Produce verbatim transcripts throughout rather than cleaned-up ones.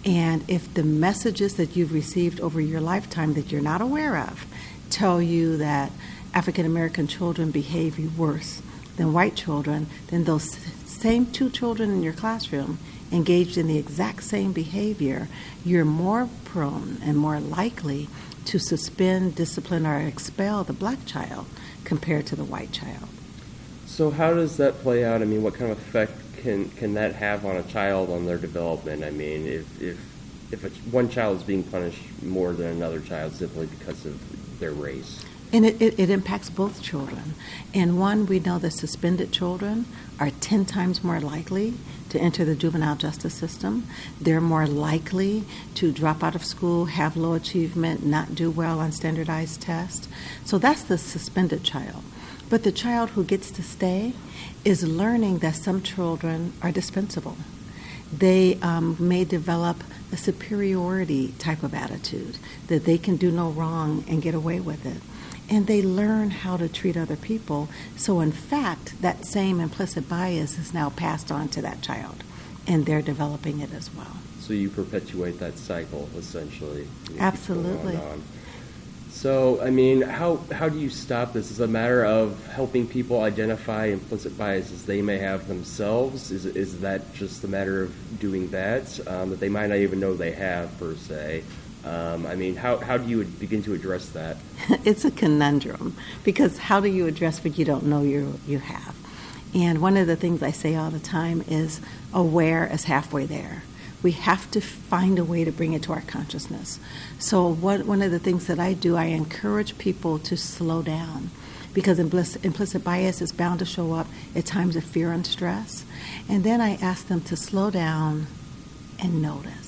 And if the messages that you've received over your lifetime that you're not aware of tell you that African American children behave worse than white children, then those same two children in your classroom engaged in the exact same behavior, you're more prone and more likely to suspend, discipline, or expel the black child compared to the white child. So how does that play out? I mean, what kind of effect can can that have on a child, on their development? I mean, if if if a, one child is being punished more than another child simply because of their race? And it, it, it impacts both children. And one, we know that suspended children are ten times more likely to enter the juvenile justice system. They're more likely to drop out of school, have low achievement, not do well on standardized tests. So that's the suspended child. But the child who gets to stay is learning that some children are dispensable. They um, may develop a superiority type of attitude, that they can do no wrong and get away with it. And they learn how to treat other people. So in fact, that same implicit bias is now passed on to that child, and they're developing it as well. So you perpetuate that cycle, essentially. Absolutely. On on. So, I mean, how how do you stop this? Is it a matter of helping people identify implicit biases they may have themselves? Is is that just a matter of doing that, um, that they might not even know they have, per se? Um, I mean, how, how do you begin to address that? It's a conundrum, because how do you address what you don't know you you have? And one of the things I say all the time is aware is halfway there. We have to find a way to bring it to our consciousness. So what, one of the things that I do, I encourage people to slow down, because implicit, implicit bias is bound to show up at times of fear and stress. And then I ask them to slow down and notice.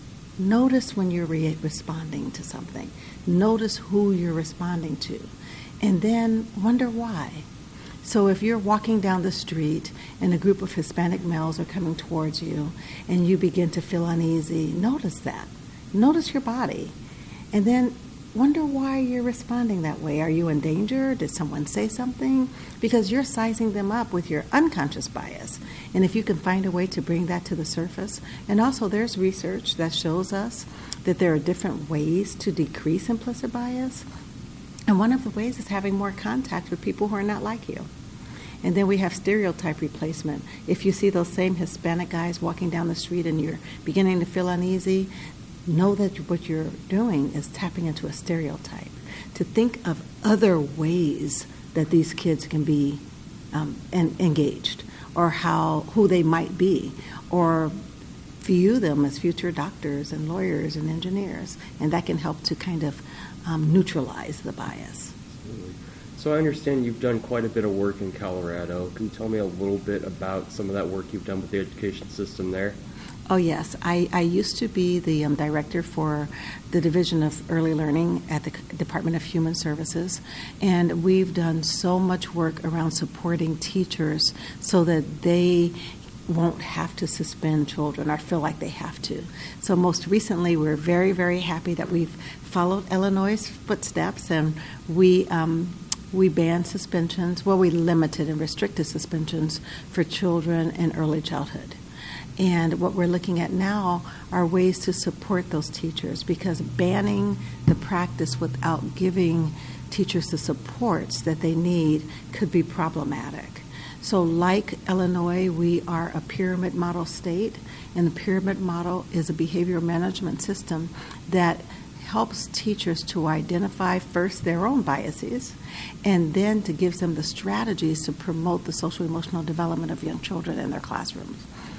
Notice when you're re- responding to something. Notice who you're responding to. And then wonder why. So if you're walking down the street and a group of Hispanic males are coming towards you and you begin to feel uneasy, notice that. Notice your body. And then wonder why you're responding that way. Are you in danger? Did someone say something? Because you're sizing them up with your unconscious bias. And if you can find a way to bring that to the surface. And also there's research that shows us that there are different ways to decrease implicit bias. And one of the ways is having more contact with people who are not like you. And then we have stereotype replacement. If you see those same Hispanic guys walking down the street and you're beginning to feel uneasy, know that what you're doing is tapping into a stereotype. To think of other ways that these kids can be um, en- engaged, or how who they might be, or view them as future doctors and lawyers and engineers. And that can help to kind of um, neutralize the bias. Absolutely. So I understand you've done quite a bit of work in Colorado. Can you tell me a little bit about some of that work you've done with the education system there? Oh, yes. I, I used to be the um, director for the Division of Early Learning at the Department of Human Services, and we've done so much work around supporting teachers so that they won't have to suspend children or feel like they have to. So most recently, we're very, very happy that we've followed Illinois' footsteps, and we um, we banned suspensions. Well, we limited and restricted suspensions for children in early childhood. And what we're looking at now are ways to support those teachers, because banning the practice without giving teachers the supports that they need could be problematic. So like Illinois, we are a pyramid model state, and the pyramid model is a behavioral management system that helps teachers to identify first their own biases, and then to give them the strategies to promote the social emotional development of young children in their classrooms.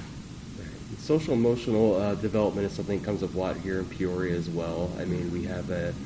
Social emotional uh, development is something that comes up a lot here in Peoria as well. I mean, we have a,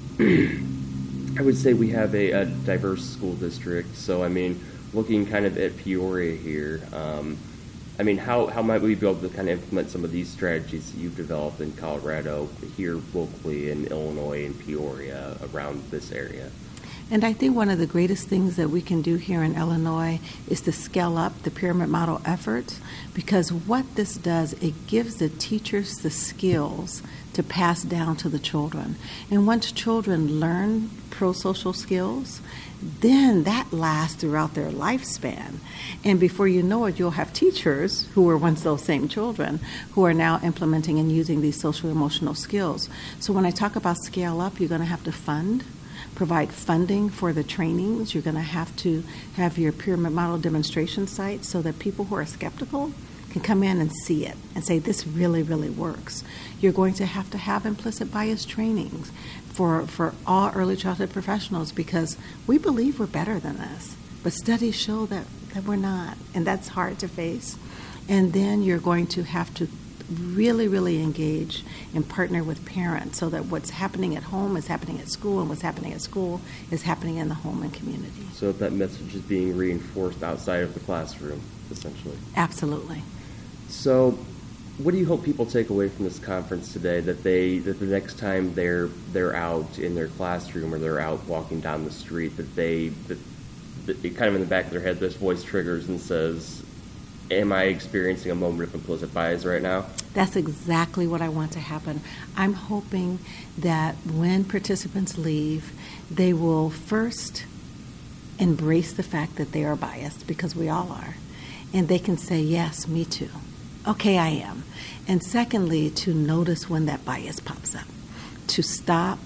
I would say we have a, a diverse school district. So, I mean, looking kind of at Peoria here, um, I mean, how, how might we be able to kind of implement some of these strategies that you've developed in Colorado here locally in Illinois and Peoria around this area? And I think one of the greatest things that we can do here in Illinois is to scale up the pyramid model efforts, because what this does, it gives the teachers the skills to pass down to the children. And once children learn pro-social skills, then that lasts throughout their lifespan. And before you know it, you'll have teachers who were once those same children who are now implementing and using these social emotional skills. So when I talk about scale up, you're going to have to fund, provide funding for the trainings. You're going to have to have your pyramid model demonstration sites so that people who are skeptical can come in and see it and say, this really, really works. You're going to have to have implicit bias trainings for, for all early childhood professionals, because we believe we're better than this, but studies show that, that we're not, and that's hard to face. And then you're going to have to really, really engage and partner with parents so that what's happening at home is happening at school, and what's happening at school is happening in the home and community. So that message is being reinforced outside of the classroom, essentially. Absolutely. So what do you hope people take away from this conference today, that they that the next time they're they're out in their classroom or they're out walking down the street, that they that, that it kind of in the back of their head this voice triggers and says, am I experiencing a moment of implicit bias right now? That's exactly what I want to happen. I'm hoping that when participants leave, they will first embrace the fact that they are biased, because we all are. And they can say, yes, me too. Okay, I am. And secondly, to notice when that bias pops up. To stop,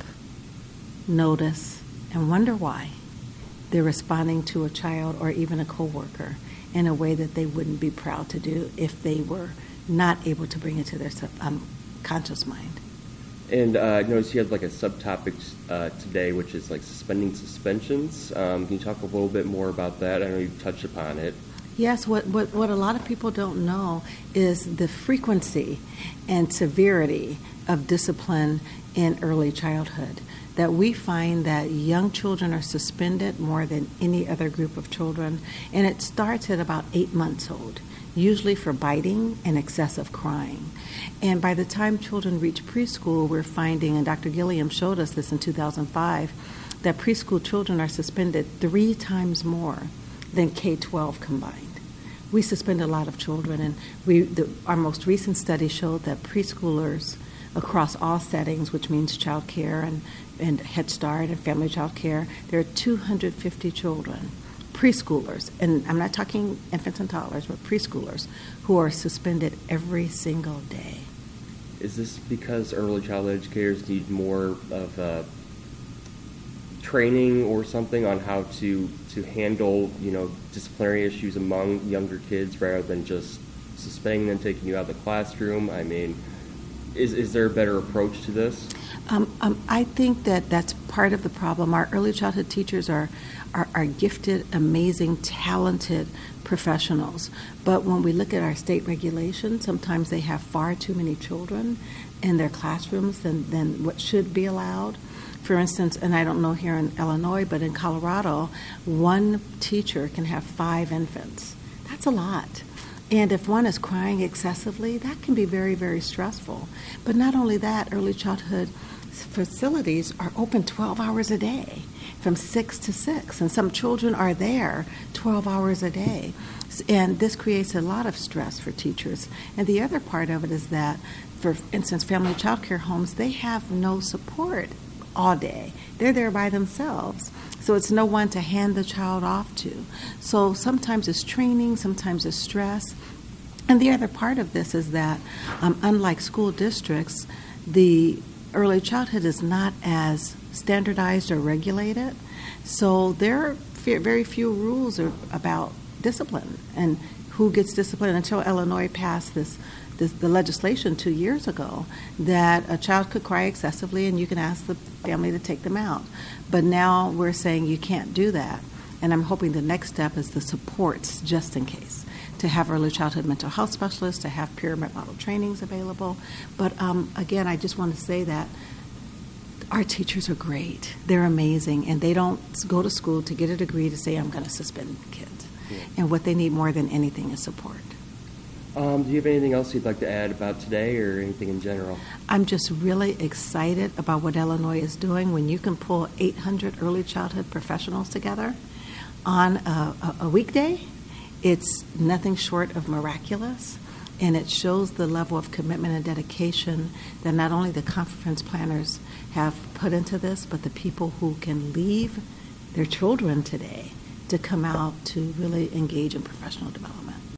notice, and wonder why they're responding to a child or even a coworker in a way that they wouldn't be proud to do if they were not able to bring it to their um, conscious mind. And uh, I noticed you had like a subtopic uh, today, which is like suspending suspensions. Um, can you talk a little bit more about that? I know you touched upon it. Yes, what, what, what a lot of people don't know is the frequency and severity of discipline in early childhood. That we find that young children are suspended more than any other group of children, and it starts at about eight months old, usually for biting and excessive crying. And by the time children reach preschool, we're finding, and Doctor Gilliam showed us this in two thousand five, that preschool children are suspended three times more than K twelve combined. We suspend a lot of children, and we the, our most recent study showed that preschoolers across all settings, which means child care and, and Head Start and family child care, there are two hundred fifty children, preschoolers, and I'm not talking infants and toddlers, but preschoolers, who are suspended every single day. Is this because early childhood educators need more of a training or something on how to, to handle, you know, disciplinary issues among younger kids rather than just suspending them, taking you out of the classroom? I mean, is is there a better approach to this? Um, um, I think that that's part of the problem. Our early childhood teachers are, are, are gifted, amazing, talented professionals. But when we look at our state regulations, sometimes they have far too many children in their classrooms than, than what should be allowed. For instance, and I don't know here in Illinois, but in Colorado, one teacher can have five infants. That's a lot. And if one is crying excessively, that can be very, very stressful. But not only that, early childhood facilities are open twelve hours a day, from six to six. And some children are there twelve hours a day. And this creates a lot of stress for teachers. And the other part of it is that, for instance, family child care homes, they have no support all day. They're there by themselves. So it's no one to hand the child off to. So sometimes it's training, sometimes it's stress. And the other part of this is that, um, unlike school districts, the early childhood is not as standardized or regulated. So there are very few rules about discipline and who gets disciplined, until Illinois passed this This, the legislation two years ago that a child could cry excessively and you can ask the family to take them out. But now we're saying you can't do that. And I'm hoping the next step is the supports, just in case, to have early childhood mental health specialists, to have pyramid model trainings available. But um, again, I just want to say that our teachers are great. They're amazing. And they don't go to school to get a degree to say, I'm going to suspend kids. Yeah. And what they need more than anything is support. Um, do you have anything else you'd like to add about today or anything in general? I'm just really excited about what Illinois is doing. When you can pull eight hundred early childhood professionals together on a, a, a weekday, it's nothing short of miraculous. And it shows the level of commitment and dedication that not only the conference planners have put into this, but the people who can leave their children today to come out to really engage in professional development.